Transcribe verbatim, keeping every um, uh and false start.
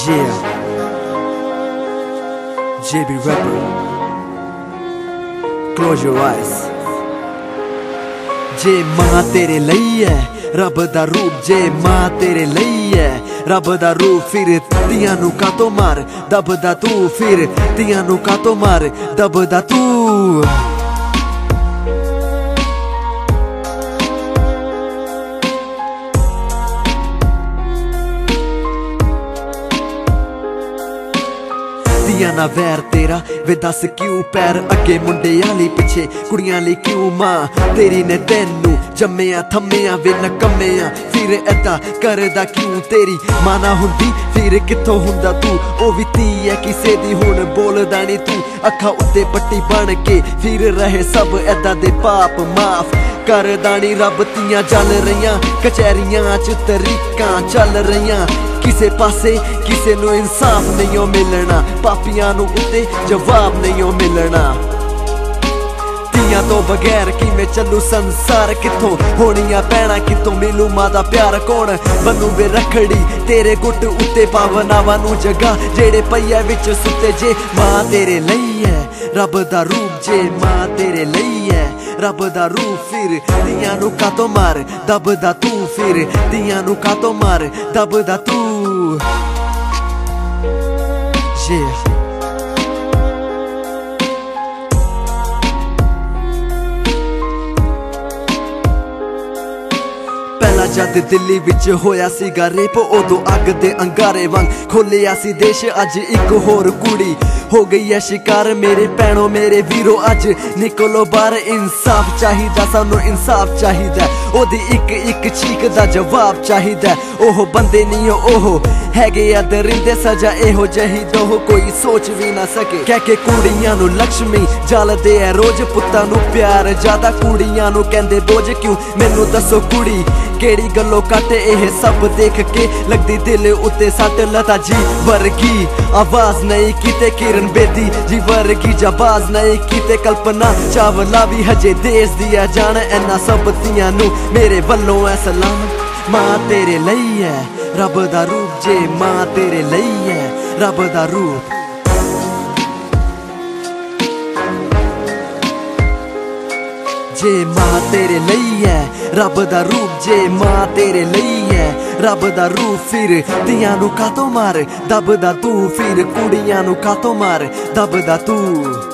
Yeah, J B rapper, close your eyes. जे मां तेरे ਲਈ है रब दा रूप, जे मां तेरे ਲਈ है रब दा रूप, फिर तियां नू कातों मार दबदा तू, फिर तियां नू कातों मार दबदा तू। ना वैर तेरा वे दस क्यों पैर अगे मुंडे आली पिछे कुड़ियां ली क्यों मां तेरी ने तेनू जम्मिया थम्मिया वे नकम्मिया, फिर ऐदा करदा क्यों तेरी मां ना हुंदी फिर कित्थों हुंदा तू। ओ वी धी है किसे दी हुण बोलदा नी तू, अखा उत्ते पट्टी बन के फिर रहे सब ऐदा दे पाप माफ करदा नी रब। तियां चल रहियां कचहरियां च तरीकां चल रहियां किसे पासे किसे नू इंसाफ नहीं हो मिलना, पापियां नू उत्ते जवाब नहीं हो मिलना। तियां तो बगैर किवें चलू संसार, कित्थों होनियां पैणा कित्थों मिलू मां दा प्यार। कौन बनू वे रखड़ी तेरे गुट उत्ते पावनावां नू जगा जेड़े पईया विच सुते। जे मां तेरे ਲਈ है रब दा रूप, जे मां तेरे ਲਈ है रब दा रूप, फिर तियां नू कातों मार दबदा तू, फिर तियां नू कातों मार दबदा तू। Yeah. पहला जद दिल्ली विच होया सीगा रेप, उदों अग दे अंगारे वांग खोलिया सी देश। अज एक होर कुड़ी हो गई है शिकार, मेरे भैणों मेरे वीरो अज निकलो बाहर। इंसाफ चाहिदा सानू इंसाफ चाहिदा, ओदी इक इक चीक दा जवाब चाहिदा। ओह बंदे नहीं ओह हैगे आ दरिंदे, सजा एहो जही दो कोई सोच भी ना सके। कह के कुड़ियां नू लक्ष्मी जलदे है रोज, पुत्तां नू प्यार ज्यादा कुड़ियां नू कहंदे बोझ। क्यों मैनू दसो कुड़ी केड़ी गल्लों कट एह सब देख के लगदी दिल उत्ते सट। लता जी वर्गी आवाज नहीं कीते, किरण बेदी जी वर्गी जाबाज नहीं कीते। कल्पना चावला भी हजे देश दिया जान, इन्ना सब तियां नू मेरे वल्लों है सलाम। मां तेरे ਲਈ है रब दा रूप, जे मां तेरे ਲਈ है रब दा रूप। जे मां तेरे ਲਈ है रब दा रूप, जे मां तेरे ਲਈ है रब दा रूप, फिर तियां नू कातों मार दबदा तू, फिर कुड़ियां नू कातों मार दबदा तू।